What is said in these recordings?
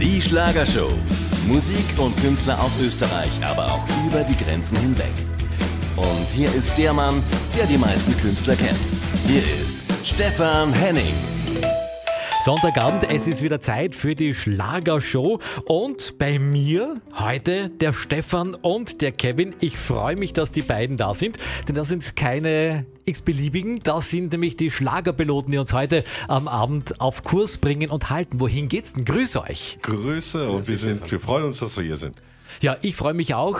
Die Schlagershow. Musik und Künstler aus Österreich, aber auch über die Grenzen hinweg. Und hier ist der Mann, der die meisten Künstler kennt. Hier ist Stefan Henning. Sonntagabend, es ist wieder Zeit für die Schlagershow und bei mir heute der Stefan und der Kevin. Ich freue mich, dass die beiden da sind, denn das sind keine x-beliebigen, das sind nämlich die Schlagerpiloten, die uns heute am Abend auf Kurs bringen und halten. Wohin geht's denn? Grüß euch. Grüße und wir freuen uns, dass wir hier sind. Ja, ich freue mich auch.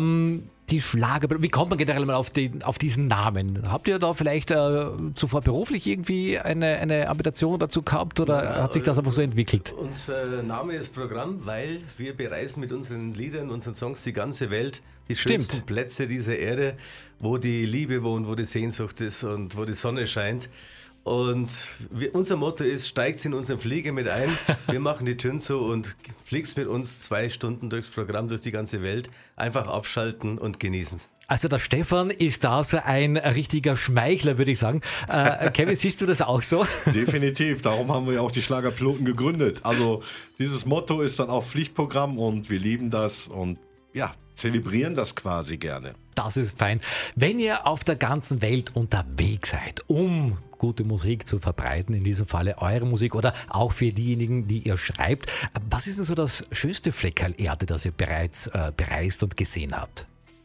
Die Schlagerpiloten, wie kommt man generell mal auf diesen Namen? Habt ihr da vielleicht zuvor beruflich irgendwie eine Ambition dazu gehabt oder hat sich das einfach so entwickelt? Unser Name ist Programm, weil wir bereisen mit unseren Liedern, unseren Songs die ganze Welt, die schönsten Plätze dieser Erde, wo die Liebe wohnt, wo die Sehnsucht ist und wo die Sonne scheint. Und unser Motto ist, steigt in unseren Flieger mit ein, wir machen die Türen zu und fliegst mit uns 2 Stunden durchs Programm, durch die ganze Welt. Einfach abschalten und genießen. Also der Stefan ist da so ein richtiger Schmeichler, würde ich sagen. Kevin, siehst du das auch so? Definitiv, darum haben wir ja auch die Schlagerpiloten gegründet. Also dieses Motto ist dann auch Pflichtprogramm und wir lieben das und ja, zelebrieren das quasi gerne. Das ist fein. Wenn ihr auf der ganzen Welt unterwegs seid, um gute Musik zu verbreiten, in diesem Falle eure Musik oder auch für diejenigen, die ihr schreibt, was ist denn so das schönste Fleckerl Erde, das ihr bereits bereist und gesehen habt?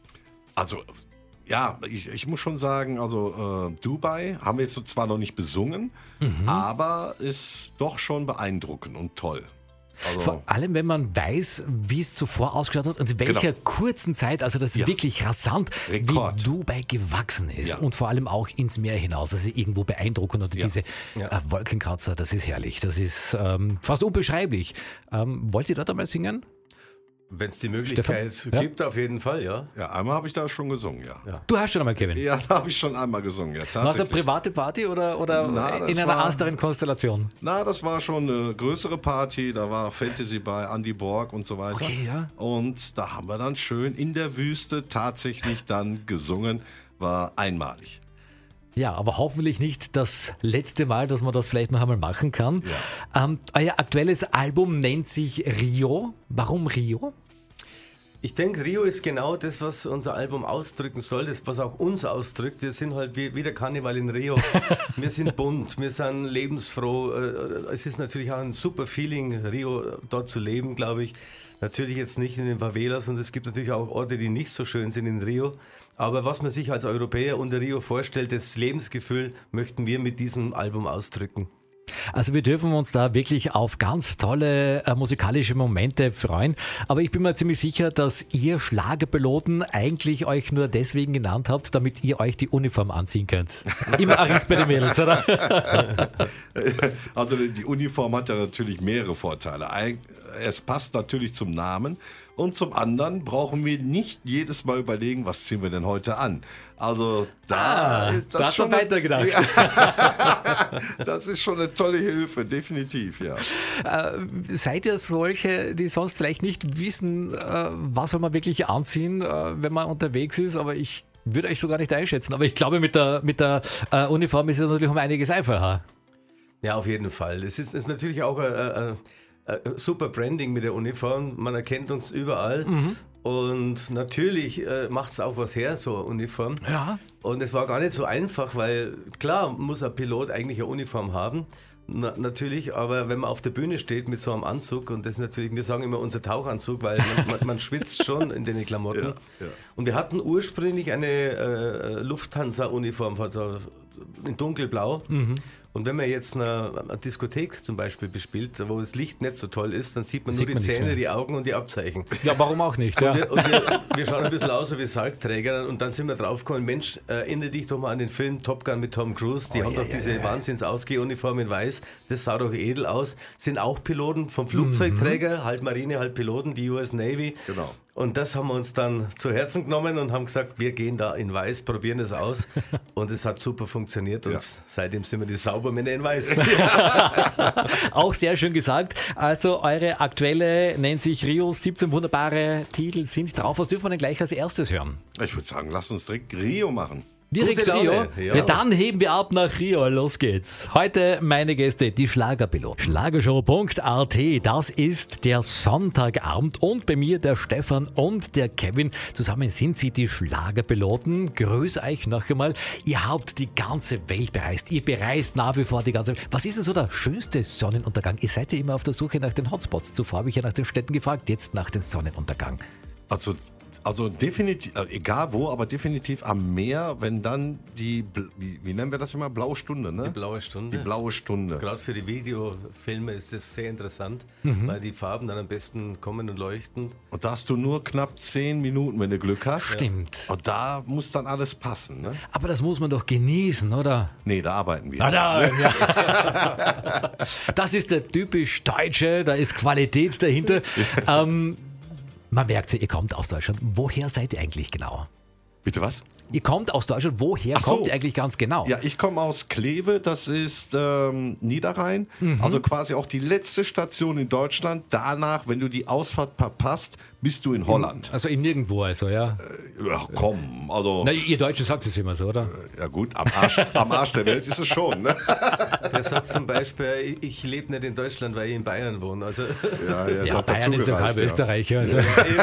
Also ja, ich muss schon sagen, also Dubai haben wir jetzt zwar noch nicht besungen, aber ist doch schon beeindruckend und toll. Also vor allem, wenn man weiß, wie es zuvor ausgeschaut hat und in welcher kurzen Zeit, also das ist wirklich rasant, Rekord. Wie Dubai gewachsen ist und vor allem auch ins Meer hinaus. Das ist irgendwo beeindruckend und diese Wolkenkratzer, das ist herrlich, das ist fast unbeschreiblich. Wollt ihr dort einmal singen? Wenn es die Möglichkeit gibt, auf jeden Fall, ja. Ja, einmal habe ich da schon gesungen, ja. Du hast schon einmal, Kevin? Ja, da habe ich schon einmal gesungen, ja, tatsächlich. War es eine private Party oder in einer ernsteren Konstellation? Na, das war schon eine größere Party, da war Fantasy bei Andy Borg und so weiter. Okay, ja. Und da haben wir dann schön in der Wüste tatsächlich dann gesungen, war einmalig. Ja, aber hoffentlich nicht das letzte Mal, dass man das vielleicht noch einmal machen kann. Ja. Euer aktuelles Album nennt sich Rio. Warum Rio? Ich denke, Rio ist genau das, was unser Album ausdrücken soll, das, was auch uns ausdrückt. Wir sind halt wie der Karneval in Rio. Wir sind bunt, wir sind lebensfroh. Es ist natürlich auch ein super Feeling, Rio dort zu leben, glaube ich. Natürlich jetzt nicht in den Favelas und es gibt natürlich auch Orte, die nicht so schön sind in Rio. Aber was man sich als Europäer unter Rio vorstellt, das Lebensgefühl möchten wir mit diesem Album ausdrücken. Also wir dürfen uns da wirklich auf ganz tolle musikalische Momente freuen. Aber ich bin mir ziemlich sicher, dass ihr Schlagerpiloten eigentlich euch nur deswegen genannt habt, damit ihr euch die Uniform anziehen könnt. Immer Aris bei den Mädels, oder? Also die Uniform hat ja natürlich mehrere Vorteile. Es passt natürlich zum Namen und zum anderen brauchen wir nicht jedes Mal überlegen, was ziehen wir denn heute an. Also da hast du weitergedacht. Das ist schon eine tolle Hilfe, definitiv, ja. Seid ihr solche, die sonst vielleicht nicht wissen, was soll man wirklich anziehen, wenn man unterwegs ist, aber ich würde euch so gar nicht einschätzen. Aber ich glaube, mit der Uniform ist es natürlich um einiges einfacher. Ja, auf jeden Fall. Es ist natürlich auch super Branding mit der Uniform, man erkennt uns überall und natürlich macht es auch was her, so eine Uniform. Ja. Und es war gar nicht so einfach, weil klar muss ein Pilot eigentlich eine Uniform haben, natürlich, aber wenn man auf der Bühne steht mit so einem Anzug und das natürlich, wir sagen immer unser Tauchanzug, weil man schwitzt schon in den Klamotten. Ja. Und wir hatten ursprünglich eine Lufthansa-Uniform in dunkelblau. Und wenn man jetzt eine Diskothek zum Beispiel bespielt, wo das Licht nicht so toll ist, dann sieht man nur die Zähne, die Augen und die Abzeichen. Ja, warum auch nicht? Ja. Und wir schauen ein bisschen aus wie Sargträger und dann sind wir draufgekommen, Mensch, erinnere dich doch mal an den Film Top Gun mit Tom Cruise, die haben doch diese Wahnsinns-Ausgehuniform in weiß, das sah doch edel aus, sind auch Piloten vom Flugzeugträger, halb Marine, halb Piloten, die US Navy. Genau. Und das haben wir uns dann zu Herzen genommen und haben gesagt, wir gehen da in weiß, probieren das aus. Und es hat super funktioniert und seitdem sind wir die Saubermänner in weiß. Auch sehr schön gesagt. Also eure aktuelle nennt sich Rio, 17 wunderbare Titel sind drauf. Was dürfen wir denn gleich als erstes hören? Ich würde sagen, lasst uns direkt Rio machen. Direkt Gute Rio. Laune, ja. Ja, dann heben wir ab nach Rio. Los geht's. Heute meine Gäste, die Schlagerpiloten. Schlagershow.at, das ist der Sonntagabend und bei mir der Stefan und der Kevin. Zusammen sind sie die Schlagerpiloten. Grüß euch noch einmal. Ihr habt die ganze Welt bereist. Ihr bereist nach wie vor die ganze Welt. Was ist denn so der schönste Sonnenuntergang? Ihr seid ja immer auf der Suche nach den Hotspots. Zuvor habe ich ja nach den Städten gefragt, jetzt nach dem Sonnenuntergang. Also definitiv, egal wo, aber definitiv am Meer, wenn dann wie nennen wir das immer? Blaue Stunde, ne? Die blaue Stunde. Die blaue Stunde. Gerade für die Videofilme ist das sehr interessant, weil die Farben dann am besten kommen und leuchten. Und da hast du nur knapp 10 Minuten, wenn du Glück hast. Stimmt. Und da muss dann alles passen, ne? Aber das muss man doch genießen, oder? Nee, da arbeiten wir. Ja. Das ist der typisch Deutsche, da ist Qualität dahinter. Man merkt ja, ihr kommt aus Deutschland. Woher seid ihr eigentlich genau? Bitte was? Ihr kommt aus Deutschland, woher Ach so. kommt ihr eigentlich ganz genau? Ja, ich komme aus Kleve, das ist Niederrhein. Also quasi auch die letzte Station in Deutschland. Danach, wenn du die Ausfahrt verpasst, bist du in Holland. Also in nirgendwo, also, ja. Ja, komm, also, Na, ihr Deutschen sagt es immer so, oder? ja gut, am Arsch der Welt ist es schon, ne? Der sagt zum Beispiel, ich lebe nicht in Deutschland, weil ich in Bayern wohne. Also, Er Ja, hat Bayern ist ja halb dazugereist, Österreich. Also.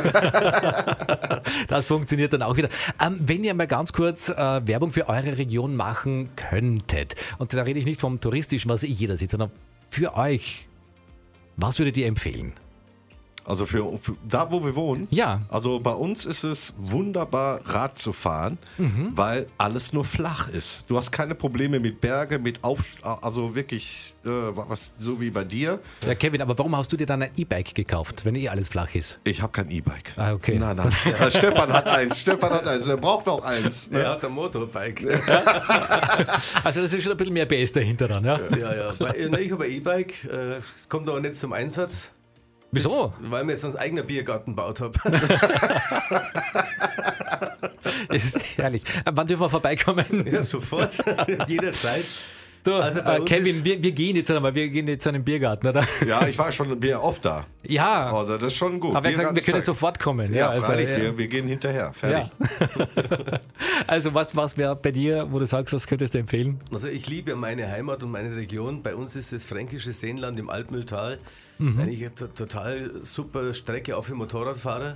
Das funktioniert dann auch wieder. Wenn ihr mal ganz kurz Werbung für eure Region machen könntet, und da rede ich nicht vom touristischen, was jeder sieht, sondern für euch, was würdet ihr empfehlen? Also für da, wo wir wohnen, Ja. also bei uns ist es wunderbar, Rad zu fahren, weil alles nur flach ist. Du hast keine Probleme mit Berge, also wirklich, so wie bei dir. Ja, Kevin, aber warum hast du dir dann ein E-Bike gekauft, wenn alles flach ist? Ich habe kein E-Bike. Ah, okay. Nein. Stefan hat eins. Er braucht noch eins. Ne? er hat ein Motorbike. Also das ist schon ein bisschen mehr PS dahinter dann, ja? Ja. Ich habe ein E-Bike, es kommt aber nicht zum Einsatz. Wieso? Weil wir jetzt einen eigenen Biergarten gebaut haben. Das ist herrlich. Wann dürfen wir vorbeikommen? Ja, sofort, jederzeit. Du, Also bei uns Kevin, wir gehen jetzt einmal, wir gehen jetzt in den Biergarten, oder? Ja, ich war schon oft da. Ja, Also das ist schon gut. aber wir haben gesagt, wir können sofort kommen. Ja, also, freilich, wir gehen hinterher. Fertig. ja. Also was wäre bei dir, wo du sagst, was könntest du empfehlen? Also ich liebe meine Heimat und meine Region. Bei uns ist das fränkische Seenland im Altmühltal. Das ist eigentlich eine total super Strecke, auch für Motorradfahrer.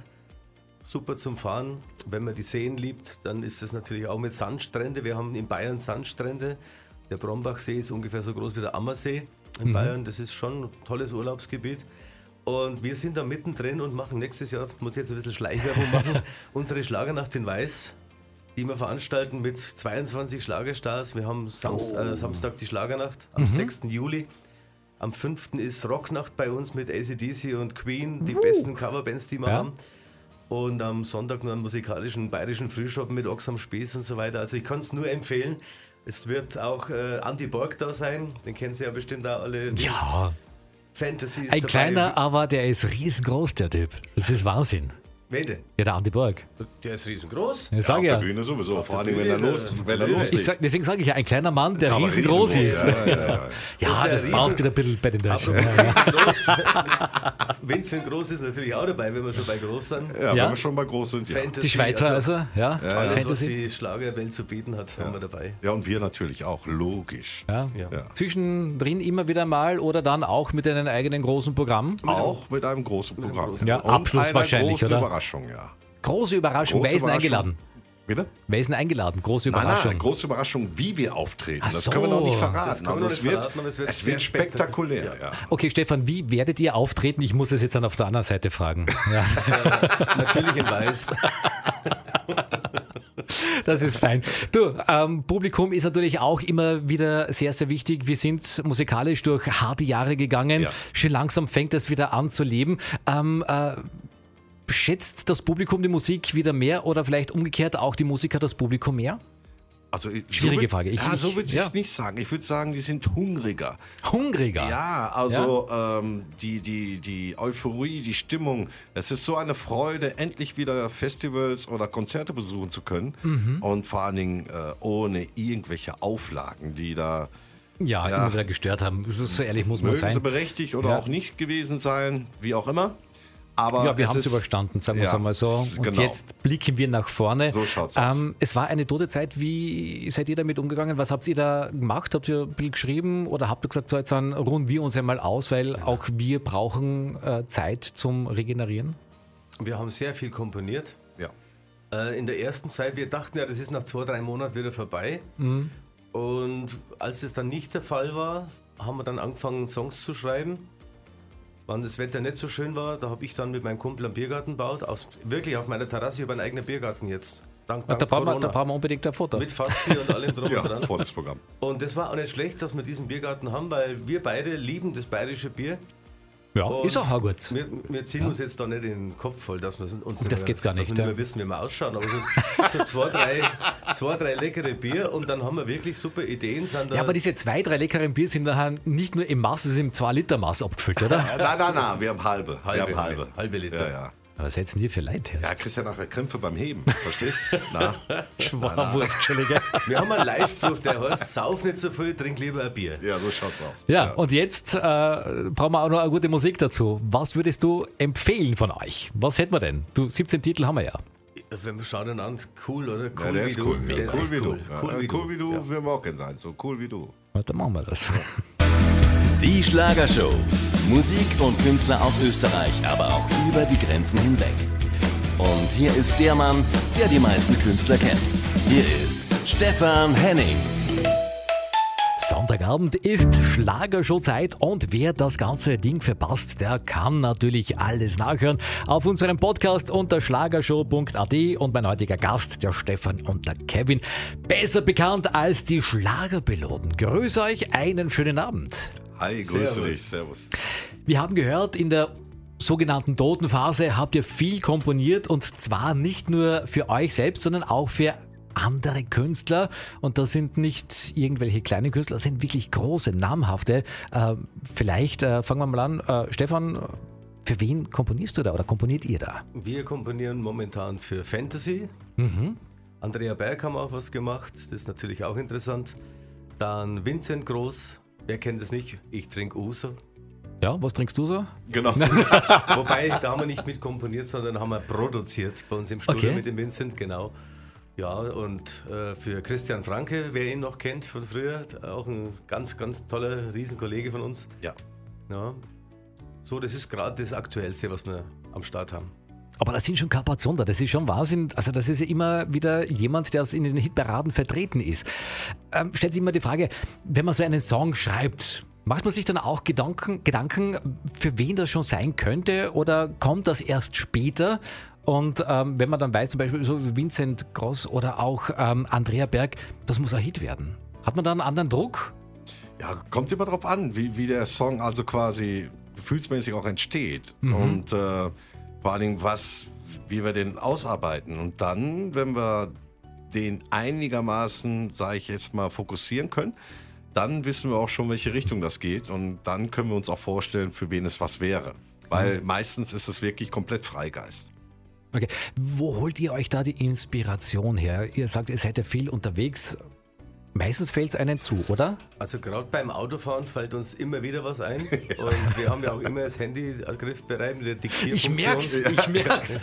Super zum Fahren. Wenn man die Seen liebt, dann ist es natürlich auch mit Sandstrände. Wir haben in Bayern Sandstrände. Der Brombachsee ist ungefähr so groß wie der Ammersee in Bayern. Das ist schon ein tolles Urlaubsgebiet. Und wir sind da mittendrin und machen nächstes Jahr, muss ich jetzt ein bisschen Schleichwerbung machen, unsere Schlagernacht in Weiß, die wir veranstalten mit 22 Schlagerstars. Wir haben Samstag die Schlagernacht am 6. Juli. Am 5. ist Rocknacht bei uns mit AC/DC und Queen, die besten Coverbands, die wir haben. Und am Sonntag nur einen musikalischen bayerischen Frühschoppen mit Ochs am Spieß und so weiter. Also ich kann es nur empfehlen. Es wird auch Andy Borg da sein, den kennen Sie ja bestimmt auch alle. Ja, Fantasy ist ein dabei. kleiner, aber der ist riesengroß, der Typ. Das ist Wahnsinn. Wen denn? Ja, der Andi Borg. Der ist riesengroß. Ich Auf sag der ja. Bühne sowieso, vor allem Bühne, wenn er loslegt. Deswegen sage ich ja, ein kleiner Mann, der Aber riesengroß ist. Ja. Ja, Und der das braucht ihr ein bisschen bei den Deutschen. Apropos riesengroß. Vincent Groß ist natürlich auch dabei, wenn wir schon bei groß sind. Ja, wenn Ja. wir schon mal groß sind. Ja. Fantasy, Die Schweizer also, ja, Alles, was Fantasy. die Schlagerwelt zu bieten hat, haben wir dabei. Ja, und wir natürlich auch, logisch. Ja. Ja. Ja. Zwischendrin immer wieder mal oder dann auch mit einem eigenen großen Programm. Auch mit einem großen Programm. großen Ja, Und Abschluss einer wahrscheinlich, großen oder? Überraschung, ja. Große Überraschung. Große Wer ist denn Überraschung. eingeladen? Bitte? Wer ist denn eingeladen? Große Nein, Überraschung. große Überraschung, wie wir auftreten. Ach Das so. können wir noch nicht verraten. Das können wir Also noch nicht verraten, aber es wird sehr spektakulär. Ja. Okay, Stefan, wie werdet ihr auftreten? Ich muss es jetzt dann auf der anderen Seite fragen. Ja, Natürlich in Weiß. das ist fein. Du, Publikum ist natürlich auch immer wieder sehr, sehr wichtig. Wir sind musikalisch durch harte Jahre gegangen. Ja. Schon langsam fängt das wieder an zu leben. Schätzt das Publikum die Musik wieder mehr oder vielleicht umgekehrt auch die Musiker das Publikum mehr? Also, Schwierige Frage. So würde ich ja. es nicht sagen. Ich würde sagen, die sind hungriger. Hungriger. Ja, also die Euphorie, die Stimmung. Es ist so eine Freude, endlich wieder Festivals oder Konzerte besuchen zu können. Und vor allen Dingen ohne irgendwelche Auflagen, die da Ja, immer wieder gestört haben. So ehrlich muss man mögen sein. sie berechtigt oder Ja. auch nicht gewesen sein, wie auch immer. Aber Ja, wir haben es überstanden, sagen wir es einmal so. Und genau. jetzt blicken wir nach vorne. So schaut's aus. Es war eine tote Zeit. Wie seid ihr damit umgegangen? Was habt ihr da gemacht? Habt ihr ein bisschen geschrieben oder habt ihr gesagt, so jetzt dann ruhen wir uns einmal aus, weil auch wir brauchen Zeit zum Regenerieren? Wir haben sehr viel komponiert. Ja. In der ersten Zeit, wir dachten ja, das ist nach 2-3 Monaten wieder vorbei. Und als das dann nicht der Fall war, haben wir dann angefangen, Songs zu schreiben. Wann das Wetter nicht so schön war, da habe ich dann mit meinem Kumpel einen Biergarten gebaut. Wirklich auf meiner Terrasse über einen eigenen Biergarten jetzt. Dank Da brauchen Corona. wir unbedingt ein Foto. Mit Fassbier und allem drum Ja, und dran. volles Programm. Und das war auch nicht schlecht, dass wir diesen Biergarten haben, weil wir beide lieben das bayerische Bier. Ja, Und ist auch gut. Wir ziehen uns jetzt da nicht den Kopf voll, dass wir uns nicht Das mehr, geht's gar nicht, dass wir ja. nicht mehr wissen, wie wir ausschauen. Aber so 2-3 leckere Bier und dann haben wir wirklich super Ideen. Sind da Ja, aber diese 2-3 leckeren Bier sind nachher nicht nur im Maß, sie sind im 2-Liter-Maß abgefüllt, oder? Nein, wir haben halbe. halbe Liter. Ja. Was setzen die für Leute her? Ja, kriegst ja nachher Krämpfe beim Heben, verstehst? Na? Schwarwurf, Entschuldige. Wir haben einen Leitspruch, der heißt, sauf nicht so viel, trink lieber ein Bier. Ja, so schaut's aus. Ja, und jetzt brauchen wir auch noch eine gute Musik dazu. Was würdest du empfehlen von euch? Was hätten wir denn? 17 Titel haben wir ja. Wenn wir schauen den an, cool, oder? Ja, Cool der wie ist du. cool. Der Ja, ist cool echt wie du. cool. Ja, Cool wie cool wie du Ja. würden wir auch gerne sein. So cool wie du. Na, dann machen wir das. Die Schlagershow. Musik und Künstler aus Österreich, aber auch über die Grenzen hinweg. Und hier ist der Mann, der die meisten Künstler kennt. Hier ist Stefan Henning. Sonntagabend ist Schlagershow-Zeit und wer das ganze Ding verpasst, der kann natürlich alles nachhören auf unserem Podcast unter schlagershow.at und mein heutiger Gast, der Stefan und der Kevin, besser bekannt als die Schlagerpiloten. Grüß euch, einen schönen Abend. Hi, grüße Servus. dich. Servus. Wir haben gehört, in der sogenannten Totenphase habt ihr viel komponiert und zwar nicht nur für euch selbst, sondern auch für andere Künstler. Und das sind nicht irgendwelche kleinen Künstler, das sind wirklich große, namhafte. Vielleicht fangen wir mal an. Stefan, für wen komponierst du da oder komponiert ihr da? Wir komponieren momentan für Fantasy. Andrea Berg haben auch was gemacht, das ist natürlich auch interessant. Dann Vincent Groß, wer kennt es nicht? Ich trinke Uso. Ja, was trinkst du so? Genau. Wobei, da haben wir nicht mit komponiert, sondern haben wir produziert bei uns im Studio Okay. mit dem Vincent, genau. Ja, und für Christian Franke, wer ihn noch kennt von früher, auch ein ganz, ganz toller Riesenkollege von uns. Ja. Ja. So, das ist gerade das Aktuellste, was wir am Start haben. Aber das sind schon Kapazunder, das ist schon Wahnsinn. Also das ist ja immer wieder jemand, der in den Hitparaden vertreten ist. Stellt sich immer die Frage, wenn man so einen Song schreibt, macht man sich dann auch Gedanken, für wen das schon sein könnte oder kommt das erst später? Und wenn man dann weiß, zum Beispiel so Vincent Groß oder auch Andrea Berg, das muss ein Hit werden. Hat man da einen anderen Druck? Ja, kommt immer drauf an, wie der Song also quasi gefühlsmäßig auch entsteht. Und vor allen Dingen, wie wir den ausarbeiten. Und dann, wenn wir den einigermaßen, sage ich jetzt mal, fokussieren können, dann wissen wir auch schon, welche Richtung das geht. Und dann können wir uns auch vorstellen, für wen es was wäre. Weil meistens ist es wirklich komplett Freigeist. Okay. Wo holt ihr euch da die Inspiration her? Ihr sagt, ihr seid ja viel unterwegs. Meistens fällt es einem zu, oder? Also gerade beim Autofahren fällt uns immer wieder was ein. Und wir haben ja auch immer das Handy griffbereit mit der Diktierfunktion. Ich merk's.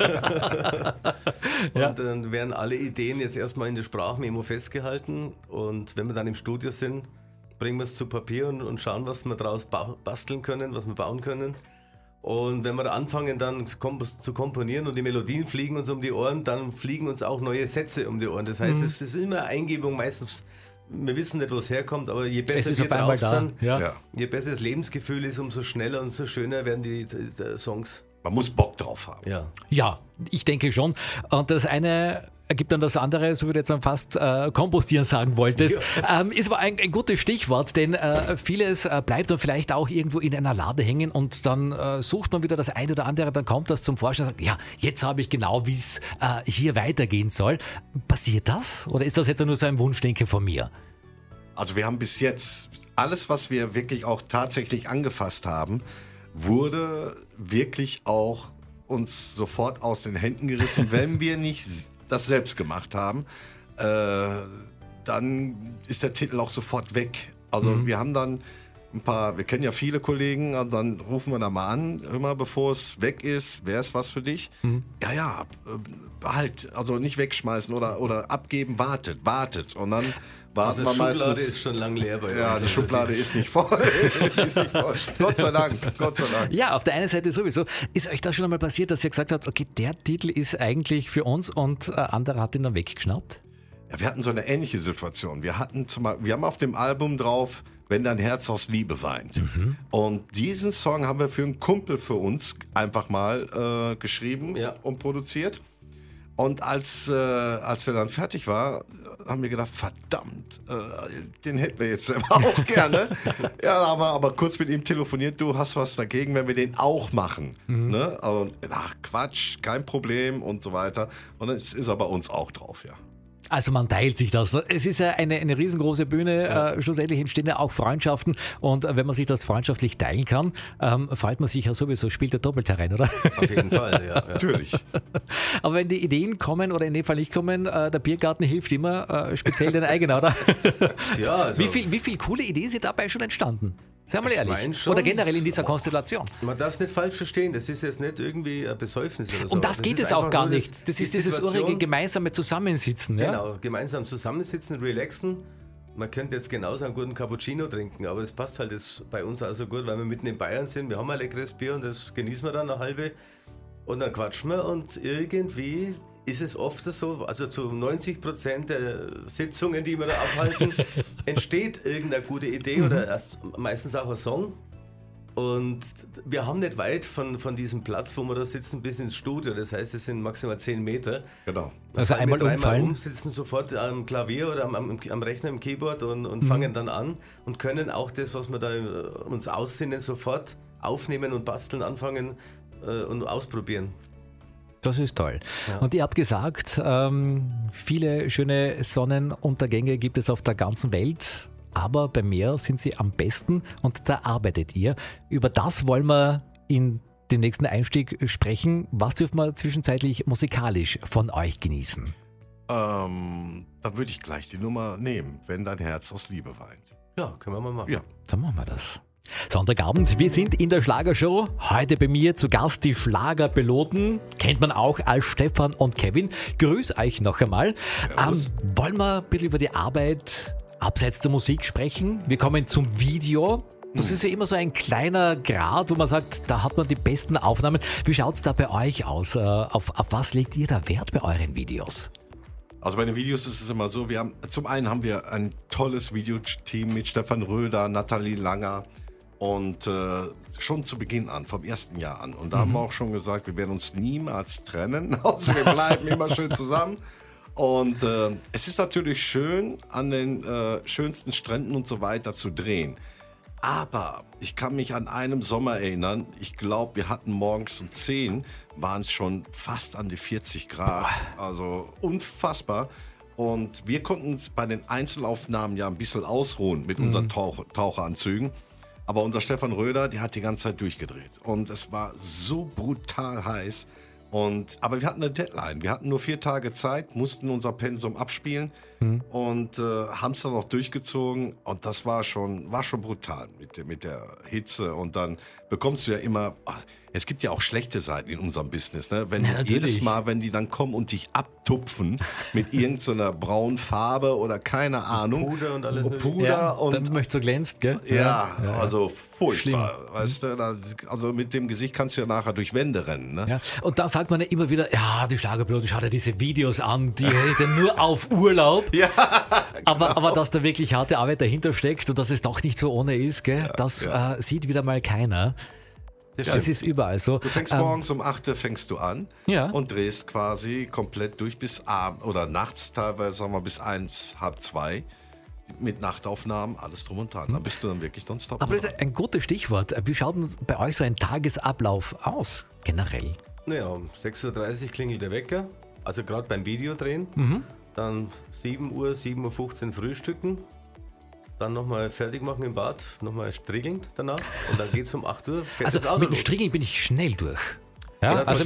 Und dann werden alle Ideen jetzt erstmal in der Sprachmemo festgehalten. Und wenn wir dann im Studio sind, bringen wir es zu Papier und schauen, was wir daraus basteln können, was wir bauen können. Und wenn wir da anfangen dann zu komponieren und die Melodien fliegen uns um die Ohren, dann fliegen uns auch neue Sätze um die Ohren. Das heißt, es ist immer Eingebung meistens. Wir wissen nicht, wo es herkommt, aber je besser ist wir auf einmal drauf da. sind, Ja. je besser das Lebensgefühl ist, umso schneller und so schöner werden die Songs. Man muss Bock drauf haben. Ja. Ja, ich denke schon. Und das eine ergibt dann das andere, so wie du jetzt dann fast kompostieren sagen wolltest. Es war ein gutes Stichwort, denn vieles bleibt dann vielleicht auch irgendwo in einer Lade hängen und dann sucht man wieder das eine oder andere, dann kommt das zum Vorschein und sagt, ja, jetzt habe ich genau, wie es hier weitergehen soll. Passiert das? Oder ist das jetzt nur so ein Wunschdenken von mir? Also wir haben bis jetzt alles, was wir wirklich auch tatsächlich angefasst haben, wurde wirklich auch uns sofort aus den Händen gerissen, wenn wir nicht das selbst gemacht haben. Dann ist der Titel auch sofort weg. Also wir haben dann wir kennen ja viele Kollegen, und dann rufen wir da mal an, immer bevor es weg ist, wäre es was für dich? Ja, halt, also nicht wegschmeißen oder abgeben, wartet. Und dann warten wir meistens. Die Schublade ist schon lang leer bei uns. Ja, die Schublade ist nicht voll. Gott sei Dank. Ja, auf der einen Seite sowieso. Ist euch das schon einmal passiert, dass ihr gesagt habt, okay, der Titel ist eigentlich für uns und ein anderer hat ihn dann weggeschnappt? Ja, wir hatten so eine ähnliche Situation. Wir haben auf dem Album drauf, Wenn dein Herz aus Liebe weint. Und diesen Song haben wir für einen Kumpel für uns einfach mal geschrieben und produziert. Und als er dann fertig war, haben wir gedacht, verdammt, den hätten wir jetzt selber auch gerne. Ja, aber kurz mit ihm telefoniert, du hast was dagegen, wenn wir den auch machen. Ne? Und, ach Quatsch, kein Problem und so weiter. Und dann ist er bei uns auch drauf, ja. Also man teilt sich das. Es ist ja eine riesengroße Bühne. Schlussendlich entstehen ja auch Freundschaften. Und wenn man sich das freundschaftlich teilen kann, freut man sich ja sowieso, spielt er doppelt herein, oder? Auf jeden Fall, ja. Natürlich. Aber wenn die Ideen kommen oder in dem Fall nicht kommen, der Biergarten hilft immer, speziell den eigenen, oder? Ja, also wie viel coole Ideen sind dabei schon entstanden? Sei mal ehrlich. Oder generell in dieser Konstellation. Man darf es nicht falsch verstehen. Das ist jetzt nicht irgendwie ein Besäufnis oder so. Um das geht es auch gar nicht. Das ist dieses urige gemeinsame Zusammensitzen. Ja? Genau, gemeinsam zusammensitzen, relaxen. Man könnte jetzt genauso einen guten Cappuccino trinken, aber das passt halt jetzt bei uns auch so gut, weil wir mitten in Bayern sind. Wir haben ein leckeres Bier und das genießen wir dann eine halbe. Und dann quatschen wir und irgendwie ist es oft so, also zu 90% der Sitzungen, die wir da abhalten, entsteht irgendeine gute Idee oder meistens auch ein Song. Und wir haben nicht weit von diesem Platz, wo wir da sitzen, bis ins Studio. Das heißt, es sind maximal 10 Meter. Genau. Also einmal umfallen. Sitzen sofort am Klavier oder am Rechner, im Keyboard und fangen dann an und können auch das, was wir da uns aussinnen, sofort aufnehmen und basteln anfangen und ausprobieren. Das ist toll. Ja. Und ihr habt gesagt, viele schöne Sonnenuntergänge gibt es auf der ganzen Welt, aber beim Meer sind sie am besten und da arbeitet ihr. Über das wollen wir in dem nächsten Einstieg sprechen. Was dürfen wir zwischenzeitlich musikalisch von euch genießen? Dann würde ich gleich die Nummer nehmen, Wenn dein Herz aus Liebe weint. Ja, können wir mal machen. Ja. Dann machen wir das. Sonntagabend, wir sind in der Schlagershow. Heute bei mir zu Gast die Schlagerpiloten. Kennt man auch als Stefan und Kevin. Grüß euch noch einmal. Wollen wir ein bisschen über die Arbeit abseits der Musik sprechen? Wir kommen zum Video. Das ist ja immer so ein kleiner Grad, wo man sagt, da hat man die besten Aufnahmen. Wie schaut es da bei euch aus? Auf was legt ihr da Wert bei euren Videos? Also bei den Videos ist es immer so, zum einen haben wir ein tolles Videoteam mit Stefan Röder, Nathalie Langer und schon zu Beginn an, vom ersten Jahr an. Und da haben wir auch schon gesagt, wir werden uns niemals trennen, also wir bleiben immer schön zusammen. Und es ist natürlich schön, an den schönsten Stränden und so weiter zu drehen. Aber ich kann mich an einem Sommer erinnern, ich glaube, wir hatten morgens um 10, waren es schon fast an die 40 Grad, also unfassbar. Und wir konnten uns bei den Einzelaufnahmen ja ein bisschen ausruhen mit unseren Taucheranzügen. Aber unser Stefan Röder, der hat die ganze Zeit durchgedreht. Und es war so brutal heiß. Aber wir hatten eine Deadline. Wir hatten nur 4 Tage Zeit, mussten unser Pensum abspielen und haben es dann auch durchgezogen. Und das war schon brutal mit der Hitze. Und dann bekommst du ja immer, es gibt ja auch schlechte Seiten in unserem Business. Ne? Jedes Mal, wenn die dann kommen und dich abtupfen mit irgendeiner braunen Farbe oder keine Ahnung. Puder und alles. Dann möchtest du glänzt, gell? Ja, also furchtbar. Weißt du, also mit dem Gesicht kannst du ja nachher durch Wände rennen. Ne? Ja. Und dann sagt man ja immer wieder, ja, die Schlagerpiloten, schau dir diese Videos an, die reden nur auf Urlaub. Ja, genau. aber dass da wirklich harte Arbeit dahinter steckt und dass es doch nicht so ohne ist, gell, das sieht wieder mal keiner. Das ist überall so. Du fängst morgens um 8 Uhr fängst du an und drehst quasi komplett durch bis abends oder nachts teilweise, sagen wir bis 1, halb 2 mit Nachtaufnahmen, alles drum und dran. Da bist du dann wirklich nonstop. Aber das ist ein gutes Stichwort. Wie schaut denn bei euch so ein Tagesablauf aus, generell? Naja, um 6.30 Uhr klingelt der Wecker, also gerade beim Videodrehen. Dann 7 Uhr, 7.15 Uhr frühstücken. Dann nochmal fertig machen im Bad, nochmal striegeln danach und dann geht es um 8 Uhr. Also mit dem Striegeln bin ich schnell durch. Ja, also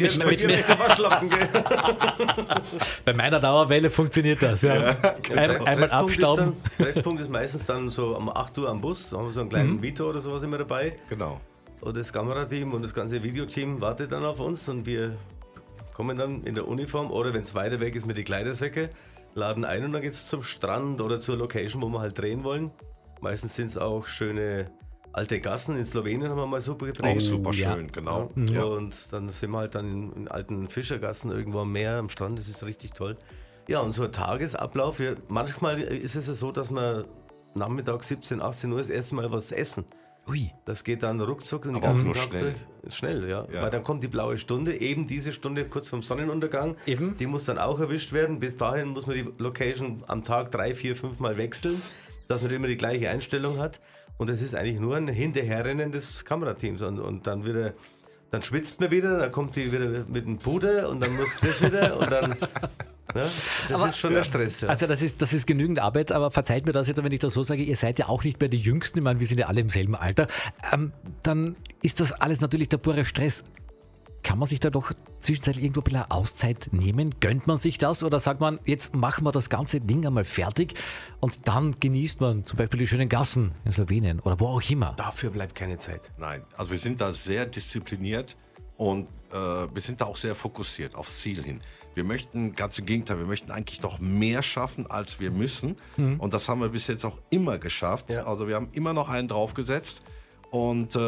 bei meiner Dauerwelle funktioniert das. Ja. Einmal abstauben. Treffpunkt ist meistens dann so um 8 Uhr am Bus. Da haben wir so einen kleinen Vito oder sowas immer dabei. Genau. Und das Kamerateam und das ganze Videoteam wartet dann auf uns und wir kommen dann in der Uniform oder wenn es weiter weg ist mit den Kleidersäcke, laden ein und dann geht es zum Strand oder zur Location, wo wir halt drehen wollen. Meistens sind es auch schöne alte Gassen. In Slowenien haben wir mal super gedreht. Auch super schön, genau. Ja. Und dann sind wir halt dann in alten Fischergassen irgendwo am Meer, am Strand. Das ist richtig toll. Ja, und so ein Tagesablauf. Manchmal ist es ja so, dass wir Nachmittag 17, 18 Uhr das erste Mal was essen. Ui. Das geht dann ruckzuck den Aber ganzen auch Tag schnell. schnell, ja. Weil dann kommt die blaue Stunde, eben diese Stunde kurz vorm Sonnenuntergang. Eben. Die muss dann auch erwischt werden. Bis dahin muss man die Location am Tag 3, 4, 5 Mal wechseln, dass man immer die gleiche Einstellung hat. Und es ist eigentlich nur ein Hinterherrennen des Kamerateams. Und dann wieder, dann schwitzt man wieder, dann kommt sie wieder mit dem Puder und dann muss das wieder und dann. Ja, das ist schon der Stress. Ja. Also das ist genügend Arbeit, aber verzeiht mir das jetzt, wenn ich das so sage, ihr seid ja auch nicht mehr die Jüngsten, ich meine, wir sind ja alle im selben Alter, dann ist das alles natürlich der pure Stress. Kann man sich da doch zwischenzeitlich irgendwo ein bisschen eine Auszeit nehmen? Gönnt man sich das oder sagt man, jetzt machen wir das ganze Ding einmal fertig und dann genießt man zum Beispiel die schönen Gassen in Slowenien oder wo auch immer? Dafür bleibt keine Zeit. Nein, also wir sind da sehr diszipliniert und wir sind da auch sehr fokussiert aufs Ziel hin. Wir möchten, ganz im Gegenteil, wir möchten eigentlich noch mehr schaffen, als wir müssen. Und das haben wir bis jetzt auch immer geschafft. Ja. Also wir haben immer noch einen draufgesetzt. Und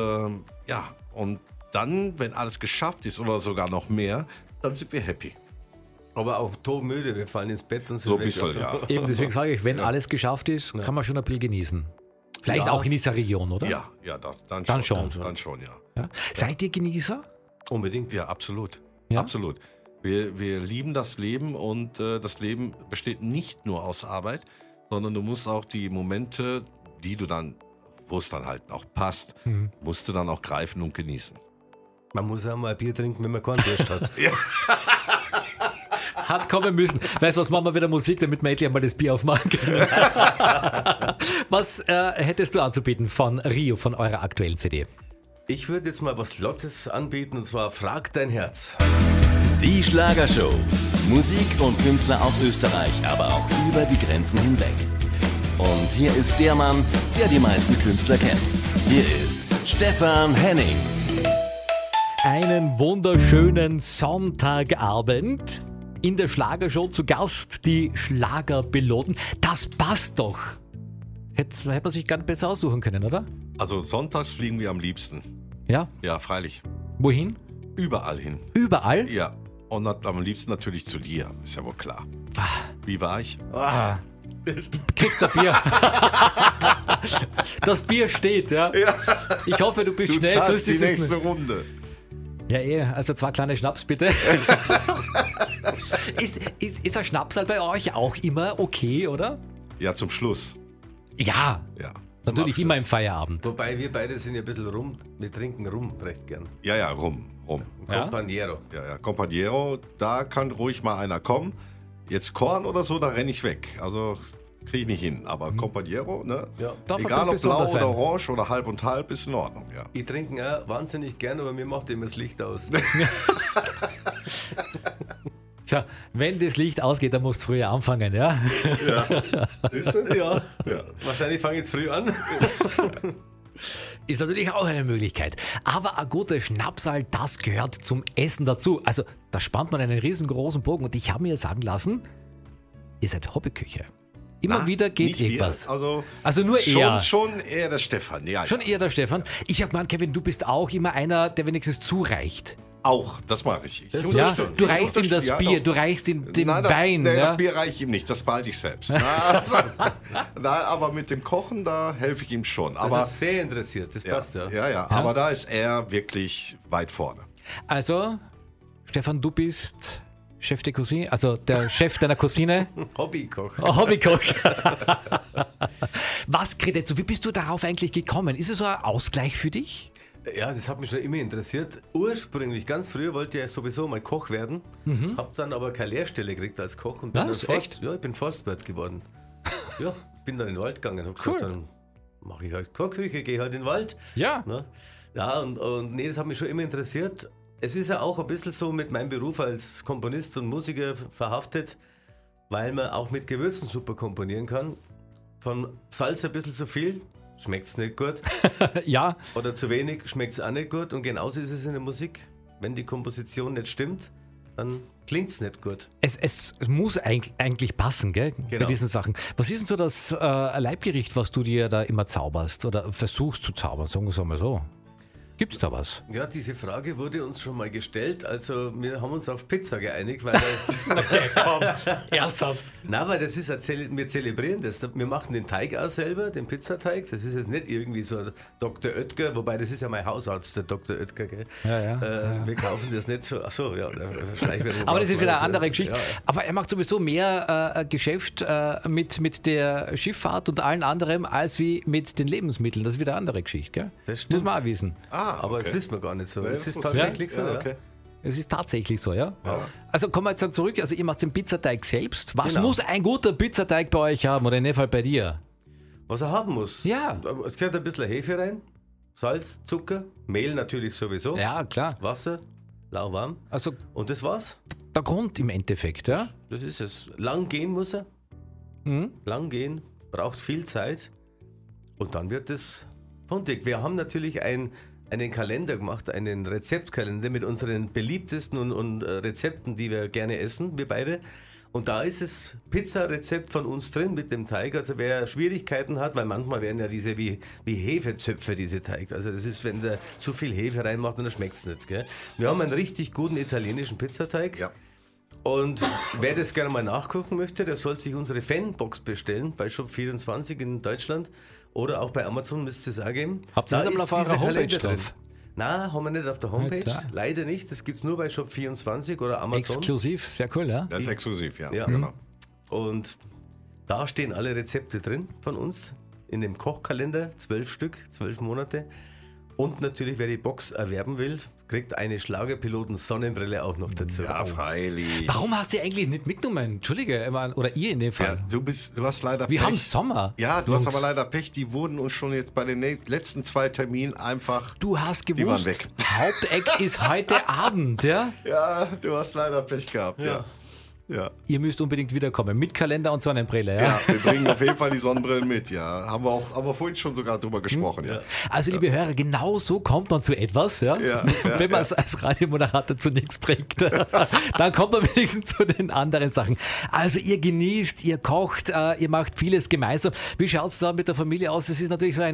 und dann, wenn alles geschafft ist oder sogar noch mehr, dann sind wir happy. Aber auch todmüde, wir fallen ins Bett und sind So ein weg. bisschen, Also, ja. Eben, deswegen sage ich, wenn alles geschafft ist, kann man schon ein bisschen genießen. Vielleicht Ja. auch in dieser Region, oder? Ja, dann schon. Dann schon, ja. Ja. Seid ihr Genießer? Unbedingt. Ja, absolut. Ja? Absolut. Wir lieben das Leben und das Leben besteht nicht nur aus Arbeit, sondern du musst auch die Momente, wo es dann halt auch passt, musst du dann auch greifen und genießen. Man muss auch mal ein Bier trinken, wenn man keinen Durst hat. Hat kommen müssen. Weißt du was, machen wir wieder Musik, damit wir endlich einmal das Bier aufmachen können. Was hättest du anzubieten von Rio, von eurer aktuellen CD? Ich würde jetzt mal was Lottes anbieten und zwar Frag dein Herz. Die Schlagershow. Musik und Künstler aus Österreich, aber auch über die Grenzen hinweg. Und hier ist der Mann, der die meisten Künstler kennt. Hier ist Stefan Henning. Einen wunderschönen Sonntagabend. In der Schlagershow zu Gast die Schlagerpiloten. Das passt doch. Hätte man sich gar nicht besser aussuchen können, oder? Also sonntags fliegen wir am liebsten. Ja. Ja, freilich. Wohin? Überall hin. Überall? Ja. Und am liebsten natürlich zu dir, ist ja wohl klar. Wie war ich? Ah. Kriegst du Bier. Das Bier steht, ja. Ich hoffe, du bist schnell. zahlst die ist es nächste Runde. Ja, also 2 kleine Schnaps, bitte. Ist ein Schnapsal bei euch auch immer okay, oder? Ja, zum Schluss. Ja, Ja. natürlich Zum immer im Abschluss. Feierabend. Wobei wir beide sind ja ein bisschen rum, wir trinken rum recht gern. Ja, rum. Ja? Companiero. Ja, Companiero, da kann ruhig mal einer kommen. Jetzt Korn oder so, da renne ich weg. Also kriege ich nicht hin. Aber Companiero, ne? Ja. Darf Egal aber ob blau besonders oder sein. orange oder halb und halb, ist in Ordnung, ja. Ich trinke auch wahnsinnig gern, aber mir macht immer das Licht aus. Schau, wenn das Licht ausgeht, dann musst du früher anfangen, ja? Siehst du? ja. Ja. Wahrscheinlich fange ich jetzt früh an. Ist natürlich auch eine Möglichkeit. Aber ein guter Schnapsal, das gehört zum Essen dazu. Also, da spannt man einen riesengroßen Bogen. Und ich habe mir sagen lassen, ihr seid Hobbyküche. Immer Na, wieder geht nicht wir. irgendwas. Also nur er. Schon eher der Stefan, ja. Schon eher der Stefan. Ich habe gemeint, Kevin, du bist auch immer einer, der wenigstens zureicht. Auch, das mache ich. Ich Ja, unterstütze- du ich reichst ihm das unterstütze- ja, Bier, doch. du reichst ihm den Nein, Wein. das Ja? Bier reiche ich ihm nicht, das behalte ich selbst. Na, aber mit dem Kochen, da helfe ich ihm schon. Das Aber, ist sehr interessiert, das passt ja. ja. Aber da ist er wirklich weit vorne. Also, Stefan, du bist Chef de Cousine, also der Chef deiner Cousine. Hobbykoch. Hobbykoch. Was, Credenzo, wie bist du darauf eigentlich gekommen? Ist es so ein Ausgleich für dich? Ja, das hat mich schon immer interessiert. Ursprünglich, ganz früher wollte ich sowieso mal Koch werden, hab dann aber keine Lehrstelle gekriegt als Koch und bin Was? dann Echt? Ja, ich bin Forstwirt geworden. Ja, bin dann in den Wald gegangen, hab Cool. gesagt, dann mache ich halt Kochküche, gehe halt in den Wald. Ja. Ne? Ja, und nee, das hat mich schon immer interessiert. Es ist ja auch ein bisschen so mit meinem Beruf als Komponist und Musiker verhaftet, weil man auch mit Gewürzen super komponieren kann. Von Salz ein bisschen zu viel, schmeckt es nicht gut. Ja, Oder zu wenig, schmeckt es auch nicht gut. Und genauso ist es in der Musik. Wenn die Komposition nicht stimmt, dann klingt es nicht gut. es muss eigentlich passen, gell? Bei Genau. diesen Sachen. Was ist denn so das Leibgericht, was du dir da immer zauberst oder versuchst zu zaubern, sagen wir es einmal so? Gibt's da was? Ja, diese Frage wurde uns schon mal gestellt. Also wir haben uns auf Pizza geeinigt, weil Okay, komm, ernsthaft. weil das ist wir zelebrieren das. Wir machen den Teig auch selber, den Pizzateig. Das ist jetzt nicht irgendwie so Dr. Oetker, wobei das ist ja mein Hausarzt, der Dr. Oetker. Gell? Ja. Wir kaufen das nicht so. Achso, ja. Aber das ist wieder eine andere Geschichte. Ja. Aber er macht sowieso mehr Geschäft mit der Schifffahrt und allen anderen als wie mit den Lebensmitteln. Das ist wieder eine andere Geschichte, gell? Das stimmt. Muss man auch wissen. Aber okay. das wissen wir gar nicht so. Nee, Es das ist wusste ich tatsächlich so. ja, Ja. okay. Es ist tatsächlich so, ja? Also kommen wir jetzt dann zurück. Also ihr macht den Pizzateig selbst. Was Genau. muss ein guter Pizzateig bei euch haben oder in dem Fall bei dir? Was er haben muss. Ja. Es gehört ein bisschen Hefe rein, Salz, Zucker, Mehl natürlich sowieso, Ja, klar. Wasser, lauwarm. Also Und das war's. der Grund im Endeffekt, ja? Das ist es. Lang gehen muss er. Lang gehen, braucht viel Zeit. Und dann wird es fundig. Wir haben natürlich einen Kalender gemacht, einen Rezeptkalender mit unseren beliebtesten und Rezepten, die wir gerne essen, wir beide. Und da ist das Pizzarezept von uns drin mit dem Teig. Also wer Schwierigkeiten hat, weil manchmal werden ja diese wie Hefezöpfe, diese Teig. Also das ist, wenn der zu viel Hefe reinmacht und dann schmeckt es nicht. Gell? Wir haben einen richtig guten italienischen Pizzateig. Ja. Und wer das gerne mal nachgucken möchte, der soll sich unsere Fanbox bestellen bei Shop24 in Deutschland oder auch bei Amazon müsst ihr es auch geben. Habt ihr das Da einmal ist auf eurer dieser Homepage Kalender drin. drauf? Nein, haben wir nicht auf der Homepage. klar. Leider nicht. Das gibt es nur bei Shop24 oder Amazon. Exklusiv, sehr cool, ja? Das ist exklusiv, ja. Ja. Genau. Und da stehen alle Rezepte drin von uns in dem Kochkalender. 12 Stück, 12 Monate. Und natürlich, wer die Box erwerben will, kriegt eine Schlagerpiloten-Sonnenbrille auch noch dazu. Ja, freilich. Warum hast du eigentlich nicht mitgenommen? Entschuldige, oder ihr in dem Ja, Fall. du hast leider Wir Pech. haben Sommer. Ja, du Jungs. hast aber leider Pech. Die wurden uns schon jetzt bei den letzten 2 Terminen einfach... Du hast waren gewusst, weg. Haupteck ist heute Abend, ja? Ja, du hast leider Pech gehabt, ja. Ja. Ihr müsst unbedingt wiederkommen. Mit Kalender und Sonnenbrille, ja? Ja, wir bringen auf jeden Fall die Sonnenbrillen mit, ja. Haben wir vorhin schon sogar drüber gesprochen, ja. Also, liebe Hörer, genau so kommt man zu etwas, ja? Ja, Wenn man es als Radiomoderator zu nichts bringt, dann kommt man wenigstens zu den anderen Sachen. Also, ihr genießt, ihr kocht, ihr macht vieles gemeinsam. Wie schaut es da mit der Familie aus? Es ist natürlich so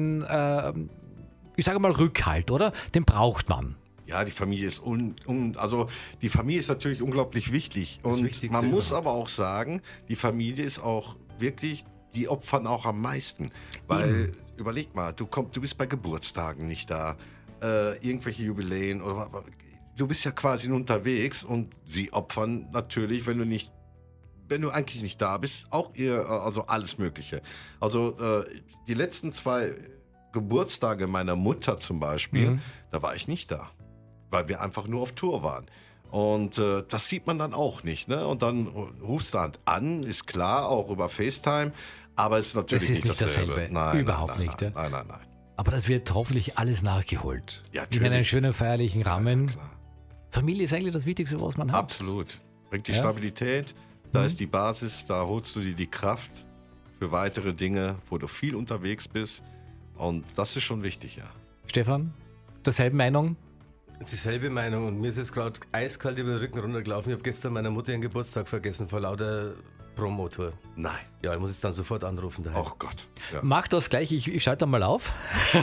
ich sage mal, Rückhalt, oder? Den braucht man. Ja, die Familie ist also die Familie ist natürlich unglaublich wichtig. Das Und Wichtigste man muss überhaupt. aber auch sagen, die Familie ist auch wirklich, die opfern auch am meisten. Weil, überleg mal, du bist bei Geburtstagen nicht da, irgendwelche Jubiläen oder du bist ja quasi nur unterwegs und sie opfern natürlich, wenn du eigentlich nicht da bist, auch also alles Mögliche. Also die letzten 2 Geburtstage meiner Mutter zum Beispiel, da war ich nicht da, weil wir einfach nur auf Tour waren. Und das sieht man dann auch nicht. Ne? Und dann rufst du halt an, ist klar, auch über FaceTime, aber es ist natürlich Es ist nicht dasselbe. dasselbe. Nein, Überhaupt nein, nicht, Nein, ja. nein. Aber das wird hoffentlich alles nachgeholt. Ja, in einem natürlich. schönen feierlichen Rahmen. Klar. Familie ist eigentlich das Wichtigste, was man hat. Absolut. Bringt die Ja. Stabilität, da ist die Basis, da holst du dir die Kraft für weitere Dinge, wo du viel unterwegs bist. Und das ist schon wichtig, ja. Stefan, derselben Meinung? Dieselbe Meinung und mir ist es gerade eiskalt über den Rücken runtergelaufen. Ich habe gestern meiner Mutter ihren Geburtstag vergessen vor lauter Promotour. Nein. Ja, ich muss jetzt dann sofort anrufen daheim. Oh Gott. Ja. Mach das gleich, ich schalte mal auf.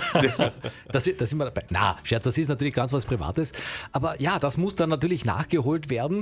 da sind wir dabei. Na, Scherz, das ist natürlich ganz was Privates. Aber ja, das muss dann natürlich nachgeholt werden.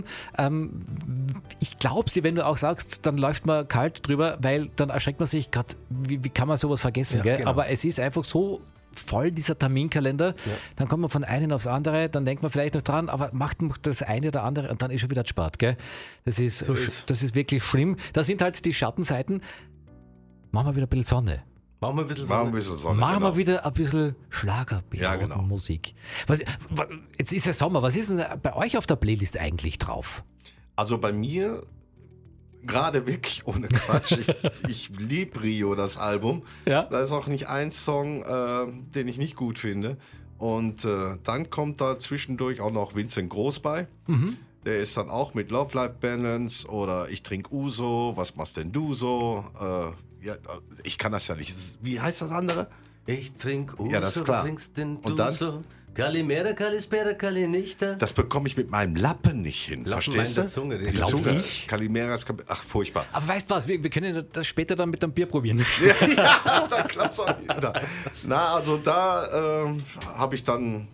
Ich glaube dir, wenn du auch sagst, dann läuft man kalt drüber, weil dann erschreckt man sich gerade, wie kann man sowas vergessen, Ja, gell? genau. Aber es ist einfach so voll, dieser Terminkalender. Dann kommt man von einem aufs andere, dann denkt man vielleicht noch dran, aber macht noch das eine oder andere und dann ist schon wieder Sport, gell? Das ist wirklich schlimm. Das sind halt die Schattenseiten. Machen wir wieder ein bisschen Sonne. Machen wir ein bisschen Machen wir Sonne. ein bisschen Sonne. Machen genau. wir wieder ein bisschen Schlagermusik. Jetzt ist ja Sommer. Was ist denn bei euch auf der Playlist eigentlich drauf? Also bei mir, gerade wirklich ohne Quatsch, ich liebe Rio, das Album. Ja. Da ist auch nicht ein Song, den ich nicht gut finde. Und dann kommt da zwischendurch auch noch Vincent Groß bei. Der ist dann auch mit Love-Life-Balance oder ich trinke Uso, was machst denn du so? Ja, ich kann das ja nicht. Wie heißt das andere? Ich trink Uso, Ja, das ist klar. was trinkst denn du Und dann? so? Kalimera, Kalispera, Kalinichta. Das bekomme ich mit meinem Lappen nicht hin. Lappen Verstehst meint du? der Zunge, die Die Zunge. Zunge. Kalimera, ach furchtbar. Aber weißt du was, wir können das später dann mit einem Bier probieren. Ja, da klappt's auch wieder. Na, also da habe ich dann,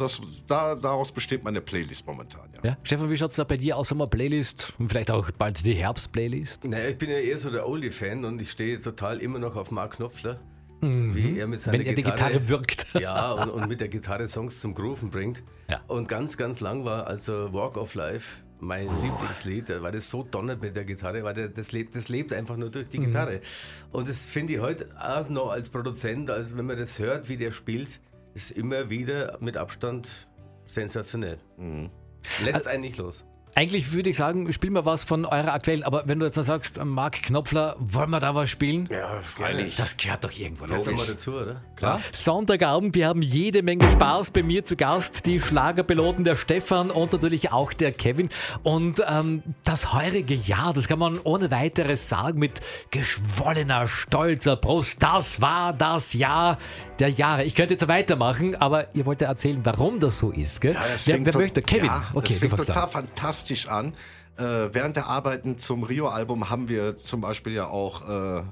daraus besteht meine Playlist momentan. Ja. Ja? Stefan, wie schaut es da bei dir aus? Haben wir Playlist und vielleicht auch bald die Herbst-Playlist? Naja, ich bin ja eher so der Oldie-Fan und ich stehe total immer noch auf Mark Knopfler. Wie er mit seiner Wenn er die Gitarre wirkt. Ja, und mit der Gitarre Songs zum Grooven bringt. Ja. Und ganz, ganz lang war also Walk of Life mein Lieblingslied, weil das so donnert mit der Gitarre, weil das lebt einfach nur durch die Gitarre. Und das finde ich heute auch noch als Produzent, also wenn man das hört, wie der spielt, ist immer wieder mit Abstand sensationell. Lässt einen nicht los. Eigentlich würde ich sagen, spielen wir was von eurer aktuellen, aber wenn du jetzt noch sagst, Mark Knopfler, wollen wir da was spielen? Ja, freilich. Das gehört doch irgendwo Jetzt dazu. mal dazu, oder? Klar? Sonntagabend, wir haben jede Menge Spaß. Bei mir zu Gast die Schlagerpiloten, der Stefan und natürlich auch der Kevin. Und das heurige Jahr, das kann man ohne weiteres sagen, mit geschwollener, stolzer Brust. Das war das Jahr der Jahre. Ich könnte jetzt weitermachen, aber ihr wollt ja erzählen, warum das so ist, gell? Wer möchte? Kevin, okay, das fängt du fängst total an. fantastisch an. Während der Arbeiten zum Rio-Album haben wir zum Beispiel ja auch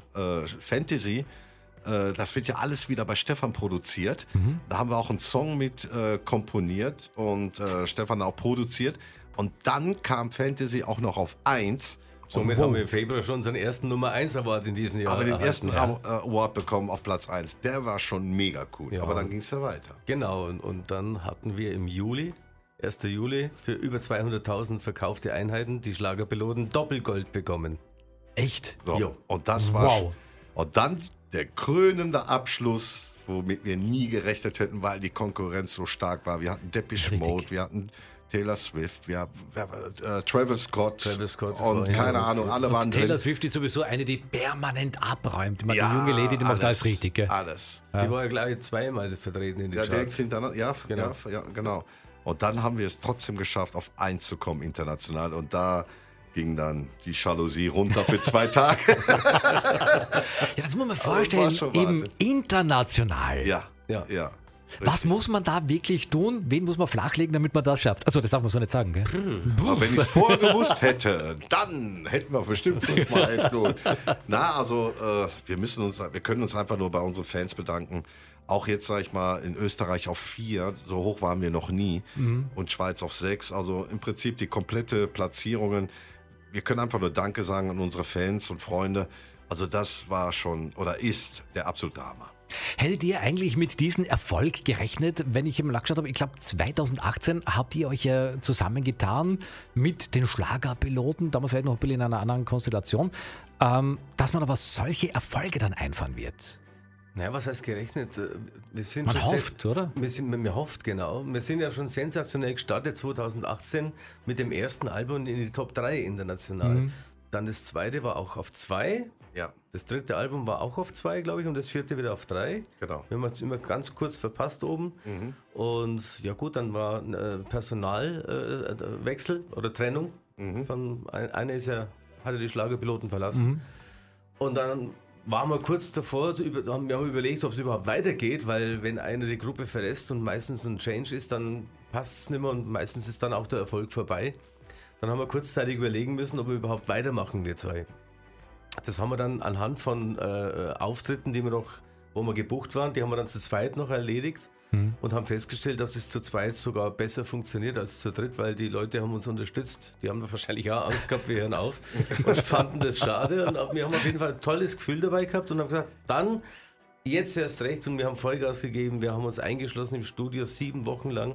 Fantasy. Das wird ja alles wieder bei Stefan produziert. Da haben wir auch einen Song mit komponiert und Stefan auch produziert. Und dann kam Fantasy auch noch auf 1. Somit haben wir im Februar schon unseren ersten Nummer 1 Award in diesem Jahr Aber den erhalten, ersten ja. Award bekommen auf Platz 1. Der war schon mega cool. Ja. Aber dann ging es ja weiter. Genau, und dann hatten wir im Juli, 1. Juli, für über 200.000 verkaufte Einheiten die Schlagerpiloten Doppelgold bekommen. Echt? So. Jo. Und das war Wow. Und dann der krönende Abschluss, womit wir nie gerechnet hätten, weil die Konkurrenz so stark war. Wir hatten Depeche Richtig. Mode, wir hatten Taylor Swift, Travis Scott, Travis Scott und war- keine ja, Ahnung, alle waren Taylor drin. Swift ist sowieso eine, die permanent abräumt. Die junge Lady, die macht alles richtig, gell? Alles. Die war ja, glaube ich, zweimal vertreten in den Ja, direkt Charts. hintereinander. Ja, Genau. ja, genau. Und dann haben wir es trotzdem geschafft, auf 1 zu kommen international. Und da ging dann die Jalousie runter für 2 Tage. Ja, das muss man vorstellen, war schon eben Wahnsinn. international. Ja, Ja. ja. Was muss man da wirklich tun? Wen muss man flachlegen, damit man das schafft? Also das darf man so nicht sagen, gell? Aber wenn ich es vorher gewusst hätte, dann hätten wir bestimmt 5-mal 1 geholt. Na, also wir können uns einfach nur bei unseren Fans bedanken. Auch jetzt, sag ich mal, in Österreich auf 4, so hoch waren wir noch nie. Und Schweiz auf 6. Also im Prinzip die komplette Platzierungen. Wir können einfach nur Danke sagen an unsere Fans und Freunde. Also das war schon oder ist der absolute Hammer. Hättet ihr eigentlich mit diesem Erfolg gerechnet, wenn ich im Lackstadt habe? Ich glaube 2018 habt ihr euch ja zusammengetan mit den Schlagerpiloten, damals vielleicht noch ein bisschen in einer anderen Konstellation, dass man aber solche Erfolge dann einfahren wird. Naja, was heißt gerechnet? Wir sind Man schon hofft, oder? Wir hofft, genau. Wir sind ja schon sensationell gestartet 2018 mit dem ersten Album in die Top 3 international. Dann das zweite war auch auf 2. Ja, Das dritte Album war auch auf 2, glaube ich, und das vierte wieder auf 3. genau. Wir haben es immer ganz kurz verpasst oben. Und ja gut, dann war Personalwechsel oder Trennung. Einer hatte die Schlagerpiloten verlassen. Und dann waren wir kurz davor, wir haben überlegt, ob es überhaupt weitergeht, weil wenn einer die Gruppe verlässt und meistens ein Change ist, dann passt es nicht mehr und meistens ist dann auch der Erfolg vorbei. Dann haben wir kurzzeitig überlegen müssen, ob wir überhaupt weitermachen, wir zwei. Das haben wir dann anhand von Auftritten, wo wir gebucht waren, die haben wir dann zu zweit noch erledigt und haben festgestellt, dass es zu zweit sogar besser funktioniert als zu dritt, weil die Leute haben uns unterstützt. Die haben wahrscheinlich auch Angst gehabt, wir hören auf und fanden das schade. Und wir haben auf jeden Fall ein tolles Gefühl dabei gehabt und haben gesagt, dann jetzt erst recht. Und wir haben Vollgas gegeben, wir haben uns eingeschlossen im Studio 7 Wochen lang,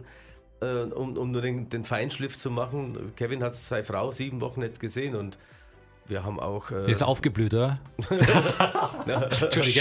um nur den Feinschliff zu machen. Kevin hat seine Frau 7 Wochen nicht gesehen und wir haben auch... Ist aufgeblüht, oder? Entschuldige.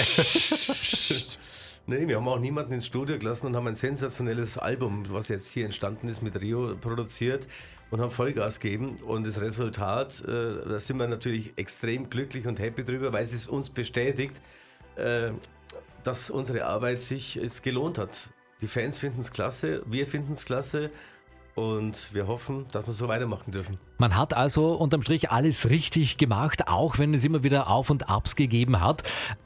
Nee, wir haben auch niemanden ins Studio gelassen und haben ein sensationelles Album, was jetzt hier entstanden ist, mit Rio produziert und haben Vollgas gegeben. Und das Resultat, da sind wir natürlich extrem glücklich und happy drüber, weil es uns bestätigt, dass unsere Arbeit sich jetzt gelohnt hat. Die Fans finden es klasse, wir finden es klasse und wir hoffen, dass wir so weitermachen dürfen. Man hat also unterm Strich alles richtig gemacht, auch wenn es immer wieder Auf und Abs gegeben hat.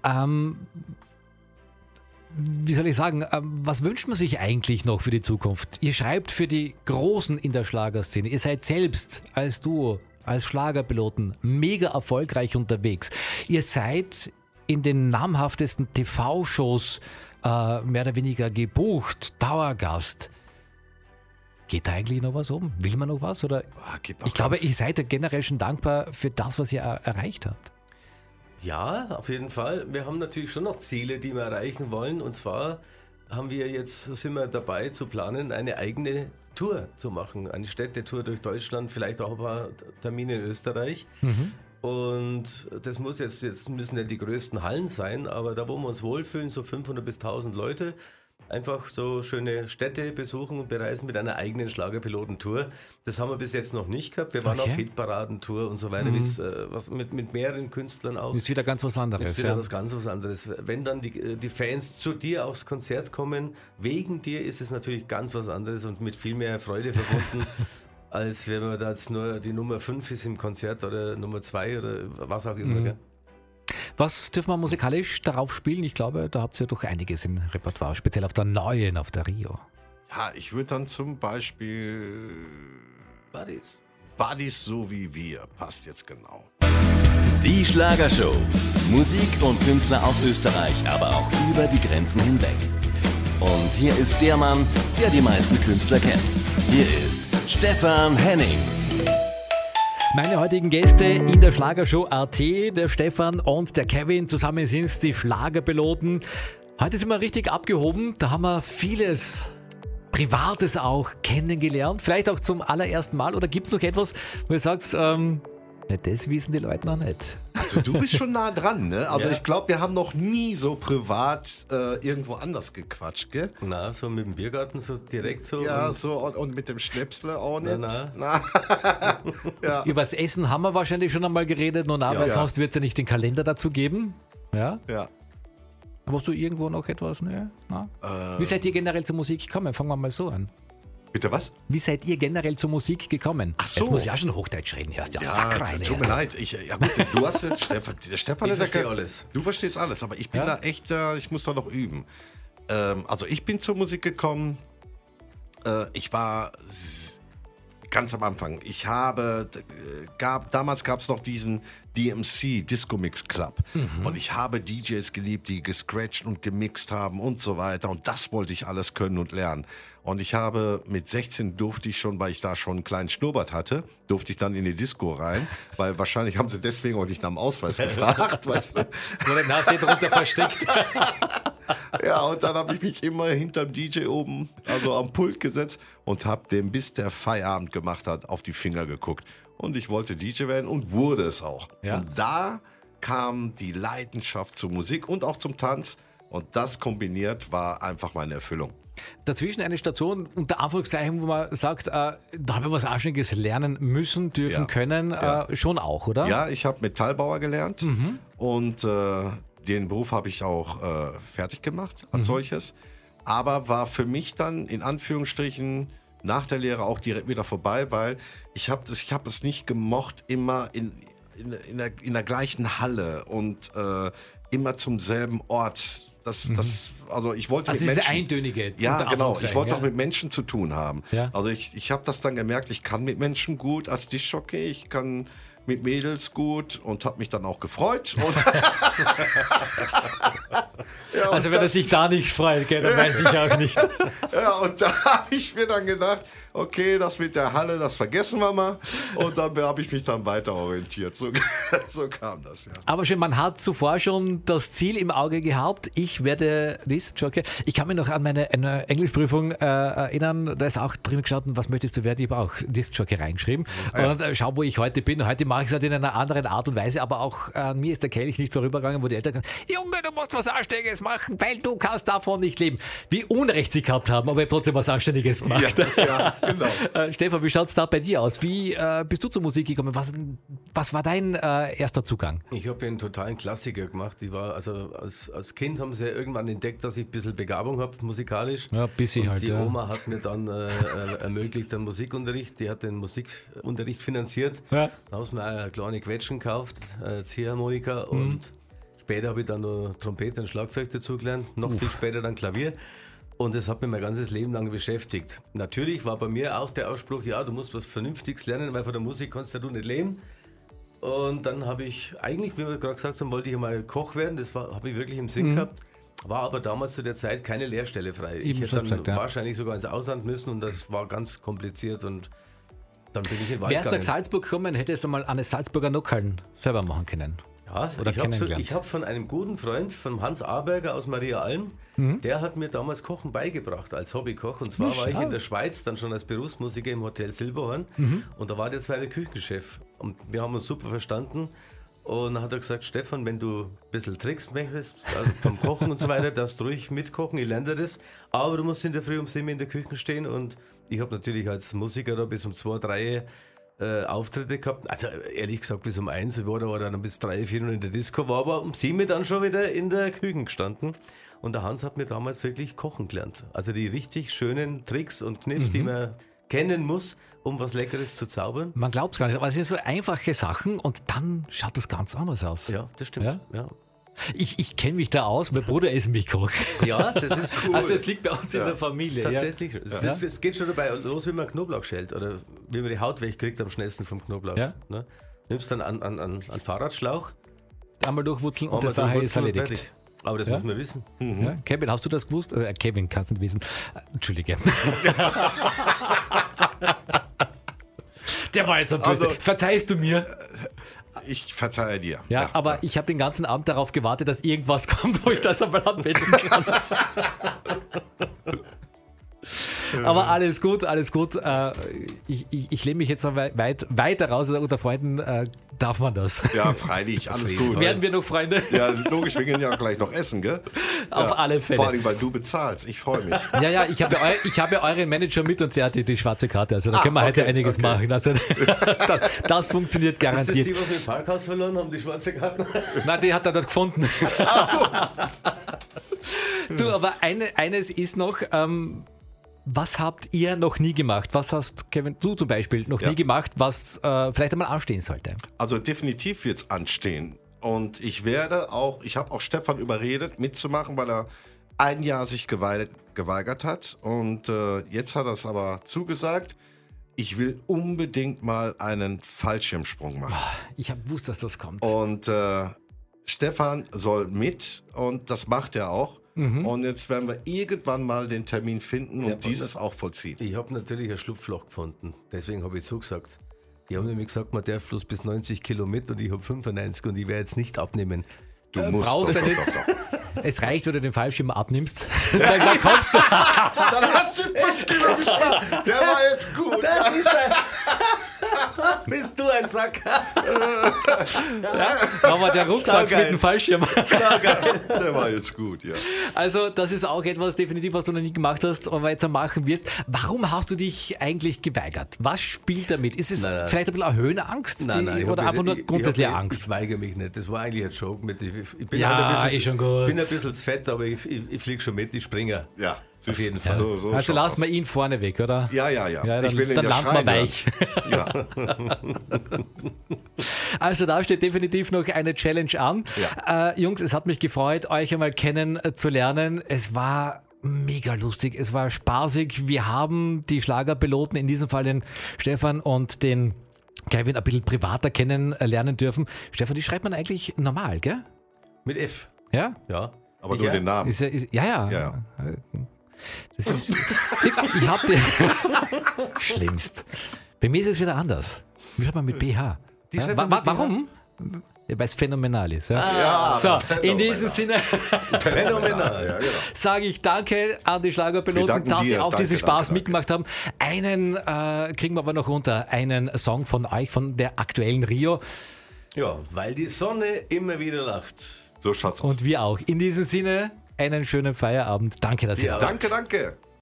Wie soll ich sagen, was wünscht man sich eigentlich noch für die Zukunft? Ihr schreibt für die Großen in der Schlagerszene. Ihr seid selbst als Duo, als Schlagerpiloten mega erfolgreich unterwegs. Ihr seid in den namhaftesten TV-Shows mehr oder weniger gebucht, Dauergast. Geht da eigentlich noch was um? Will man noch was? Oder? Geht noch Ich glaube, ganz- ihr seid ja generell schon dankbar für das, was ihr erreicht habt. Ja, auf jeden Fall. Wir haben natürlich schon noch Ziele, die wir erreichen wollen. Und zwar sind wir dabei zu planen, eine eigene Tour zu machen. Eine Städtetour durch Deutschland, vielleicht auch ein paar Termine in Österreich. Und das jetzt müssen ja die größten Hallen sein, aber da, wo wir uns wohlfühlen, so 500 bis 1000 Leute, einfach so schöne Städte besuchen und bereisen mit einer eigenen Schlagerpilotentour. Das haben wir bis jetzt noch nicht gehabt. Wir waren Okay. auf Hitparadentour und so weiter, was mit mehreren Künstlern auch. Ist wieder ganz was anderes. Das ist wieder Ja. was ganz was anderes. Wenn dann die Fans zu dir aufs Konzert kommen, wegen dir ist es natürlich ganz was anderes und mit viel mehr Freude verbunden, als wenn man da jetzt nur die Nummer 5 ist im Konzert oder Nummer 2 oder was auch immer. Gell? Was dürfen wir musikalisch darauf spielen? Ich glaube, da habt ihr doch einiges im Repertoire, speziell auf der neuen, auf der Rio. Ja, ich würde dann zum Beispiel Buddies. Buddies so wie wir, passt jetzt genau. Die Schlagershow. Musik und Künstler aus Österreich, aber auch über die Grenzen hinweg. Und hier ist der Mann, der die meisten Künstler kennt. Hier ist Stefan Henning. Meine heutigen Gäste in der Schlagershow AT, der Stefan und der Kevin. Zusammen sind es die Schlagerpiloten. Heute sind wir richtig abgehoben. Da haben wir vieles Privates auch kennengelernt. Vielleicht auch zum allerersten Mal. Oder gibt es noch etwas, wo du sagst, das wissen die Leute noch nicht. Also du bist schon nah dran, ne? Also Ja. ich glaube, wir haben noch nie so privat irgendwo anders gequatscht, gell? Na, so mit dem Biergarten, so direkt so. Ja, und- so und mit dem Schnäpsle auch nicht. Na. Ja. Übers Essen haben wir wahrscheinlich schon einmal geredet, nur weil Ja. sonst wird es ja nicht den Kalender dazu geben. Ja? Ja. Hast du irgendwo noch etwas? Ne? Na? Wie seid ihr generell zur Musik gekommen? Fangen wir mal so an. Bitte was? Wie seid ihr generell zur Musik gekommen? Ach so. Jetzt muss ich auch schon Hochdeutsch reden. Erst ja, Sack rein. tut mir leid. Ja gut, du hast den Stefan. Der Stefan Ich ist ja verstehe kein- alles. Du verstehst alles, aber ich bin Ja? da echt, ich muss da noch üben. Also ich bin zur Musik gekommen. Ich war ganz am Anfang. Damals gab es noch diesen DMC, Disco Mix Club. Und ich habe DJs geliebt, die gescratcht und gemixt haben und so weiter. Und das wollte ich alles können und lernen. Und ich habe mit 16 durfte ich schon, weil ich da schon einen kleinen Schnurrbart hatte, durfte ich dann in die Disco rein, weil wahrscheinlich haben sie deswegen auch nicht nach dem Ausweis gefragt, weißt du. Nur den hast du drunter versteckt. Ja, und dann habe ich mich immer hinterm DJ oben, also am Pult gesetzt und habe dem, bis der Feierabend gemacht hat, auf die Finger geguckt. Und ich wollte DJ werden und wurde es auch. Ja. Und da kam die Leidenschaft zur Musik und auch zum Tanz. Und das kombiniert war einfach meine Erfüllung. Dazwischen eine Station, unter Anführungszeichen, wo man sagt, da habe ich was Anständiges lernen müssen, dürfen, Ja. können, Ja. schon auch, oder? Ja, ich habe Metallbauer gelernt und den Beruf habe ich auch fertig gemacht als solches. Aber war für mich dann in Anführungsstrichen nach der Lehre auch direkt wieder vorbei, weil ich hab es nicht gemocht, immer in der gleichen Halle und immer zum selben Ort. Also ich wollte Also mit diese Menschen, eintönige. ja, unter genau. Ich Anführungszeichen, wollte ja. auch mit Menschen zu tun haben. Ja. Also ich habe das dann gemerkt, ich kann mit Menschen gut als Diskjockey, ich kann mit Mädels gut und habe mich dann auch gefreut. Und ja, Also und wenn er das- sich da nicht freut, gell, dann weiß ich auch nicht. Ja, und da habe ich mir dann gedacht, okay, das mit der Halle, das vergessen wir mal. Und dann habe ich mich dann weiter orientiert. So, so kam das, ja. Aber schön, man hat zuvor schon das Ziel im Auge gehabt. Ich werde Diskjockey. Ich kann mich noch an meine Englischprüfung erinnern. Da ist auch drin gestanden, was möchtest du werden? Ich habe auch Diskjockey reingeschrieben. Ja. Und schau, wo ich heute bin. Heute mache ich es halt in einer anderen Art und Weise. Aber auch an mir ist der Kelch nicht vorübergegangen, wo die Eltern sagen, Junge, du musst was Anständiges Anständiges machen, weil du kannst davon nicht leben. Wie Unrecht sie gehabt haben, aber trotzdem was Anständiges gemacht. Ja, genau. Stefan, wie schaut es da bei dir aus? Wie bist du zur Musik gekommen? Was war dein erster Zugang? Ich habe einen totalen Klassiker gemacht. Ich war, also als Kind haben sie ja irgendwann entdeckt, dass ich ein bisschen Begabung habe, musikalisch. Ja, ein bisschen halt, Die ja. Oma hat mir dann ermöglicht einen Musikunterricht. Die hat den Musikunterricht finanziert. Ja. Da haben sie mir eine kleine Quetschen gekauft, Ziehharmonika und später habe ich dann noch Trompete und Schlagzeug dazugelernt. Noch viel später dann Klavier. Und das hat mich mein ganzes Leben lang beschäftigt. Natürlich war bei mir auch der Ausspruch, ja, du musst was Vernünftiges lernen, weil von der Musik kannst du nicht leben. Und dann habe ich eigentlich, wie wir gerade gesagt haben, wollte ich einmal Koch werden. Das habe ich wirklich im Sinn gehabt. War aber damals zu der Zeit keine Lehrstelle frei. Ich hätte dann wahrscheinlich sogar ins Ausland müssen und das war ganz kompliziert und dann bin ich in den Wald Wärst du nach gegangen. Salzburg gekommen, hättest du mal eine Salzburger Nockerln selber machen können. Ja, Oder kennengelernt. ich habe von einem guten Freund, von Hans Aberger aus Maria Alm, der hat mir damals Kochen beigebracht als Hobbykoch. Und zwar war ich in der Schweiz dann schon als Berufsmusiker im Hotel Silberhorn und da war der zweite Küchenchef. Und wir haben uns super verstanden. Und dann hat er gesagt, Stefan, wenn du ein bisschen Tricks möchtest, also vom Kochen und so weiter, darfst du ruhig mitkochen, ich lerne dir das. Aber du musst in der Früh um 7 in der Küche stehen. Und ich habe natürlich als Musiker da bis um 2, 3 Auftritte gehabt. Also ehrlich gesagt bis um 1 war dann bis 3, 4 Uhr in der Disco, war aber um 7 dann schon wieder in der Küche gestanden. Und der Hans hat mir damals wirklich kochen gelernt. Also die richtig schönen Tricks und Kniffs, die man kennen muss, um was Leckeres zu zaubern. Man glaubt es gar nicht, aber es sind so einfache Sachen und dann schaut das ganz anders aus. Ja, das stimmt. Ja? Ja. Ich kenne mich da aus, mein Bruder ist Milchkoch. Ja, das ist cool. Also es liegt bei uns in der Familie. Tatsächlich. Es geht schon dabei los, wie man Knoblauch schält oder wie man die Haut wegkriegt am schnellsten vom Knoblauch. Ja. Ne? Nimmst dann an Fahrradschlauch. Einmal durchwurzeln und einmal die Sache ist durchwurzeln und erledigt. fertig. Aber das muss man wissen. Ja, Kevin, hast du das gewusst? Kevin, kannst du nicht wissen. Entschuldige. Der war jetzt so böse. Also- Verzeihst du mir? Ich verzeihe dir. Ja, aber ich habe den ganzen Abend darauf gewartet, dass irgendwas kommt, wo ich das einmal anwenden kann. Aber alles gut, alles gut. Ich lehne mich jetzt noch weiter raus. Unter Freunden darf man das. Ja, freilich, alles gut. Werden wir noch Freunde? Ja, logisch, wir gehen ja gleich noch essen, gell? Auf Ja, alle Fälle. Vor allem, weil du bezahlst. Ich freue mich. Ja, ich habe ja euren Manager mit und der hat die schwarze Karte. Also da können wir heute einiges machen. Also, das funktioniert Ist das garantiert. die, was wir im Parkhaus verloren haben, die schwarze Karte? Nein, die hat er dort gefunden. Ach so. Du, aber eines ist noch, was habt ihr noch nie gemacht? Was hast, Kevin, du zum Beispiel noch nie gemacht, was vielleicht einmal anstehen sollte? Also definitiv wird es anstehen. Und ich habe auch Stefan überredet, mitzumachen, weil er ein Jahr sich geweigert hat. Und jetzt hat er es aber zugesagt. Ich will unbedingt mal einen Fallschirmsprung machen. Ich habe gewusst, dass das kommt. Und Stefan soll mit und das macht er auch. Und jetzt werden wir irgendwann mal den Termin finden und dieses auch vollziehen. Ich habe natürlich ein Schlupfloch gefunden. Deswegen habe ich zugesagt. Die haben nämlich gesagt, man darf bloß bis 90 Kilo mit und ich habe 95 und ich werde jetzt nicht abnehmen. Du musst brauchst doch, du doch, nicht. doch, doch. Es reicht, wenn du den Fallschirm abnimmst. Dann kommst du. Dann hast du 5 Kilo gespart. Der war jetzt gut. Das ist bist du ein Sack? Aber der Rucksack Saugeil. mit dem Fallschirm. Der war jetzt gut, ja. Also das ist auch etwas definitiv, was du noch nie gemacht hast, aber jetzt machen wirst. Warum hast du dich eigentlich geweigert? Was spielt damit? Ist es Nein. vielleicht ein bisschen eine Höhenangst Ich oder hab einfach nur nicht- grundsätzlich ich hab nicht- Angst? Ich weigere mich nicht. Das war eigentlich ein Joke. Ich bin Ja, halt ein bisschen, ist schon gut. bin ein bisschen zu fett, aber ich fliege schon mit, ich springe. Ja, Auf jeden Fall. So Also schaut's lassen aus. wir ihn vorne weg, oder? Ja. Ja, dann, Ich will ihn dann ja landen wir schreien weich. hören. Ja. Also da steht definitiv noch eine Challenge an. Ja. Jungs, es hat mich gefreut, euch einmal kennenzulernen. Es war mega lustig, es war spaßig. Wir haben die Schlagerpiloten, in diesem Fall den Stefan und den Kevin, ein bisschen privater kennenlernen dürfen. Stefan, die schreibt man eigentlich normal, gell? Mit F. Ja? Ja. Aber Ich nur ja. den Namen. Ja. Ja. Das ist, siehst du, ich hab den schlimmst. Bei mir ist es wieder anders. Wie schreibt man mit BH? Die Ja, schreibt man mit BH? warum? Ja, weil es phänomenal ist. Ja. So, in diesem Sinne Phänomenal. Ja, genau. sage ich danke an die Wir Schlagerpiloten, danken dass sie dir. auch Danke, diesen Spaß danke. mitgemacht haben. Einen kriegen wir aber noch runter. Einen Song von euch, von der aktuellen Rio. Ja, weil die Sonne immer wieder lacht. So schaut's aus. Und wir auch. In diesem Sinne, einen schönen Feierabend. Danke, dass ihr da wart. Danke.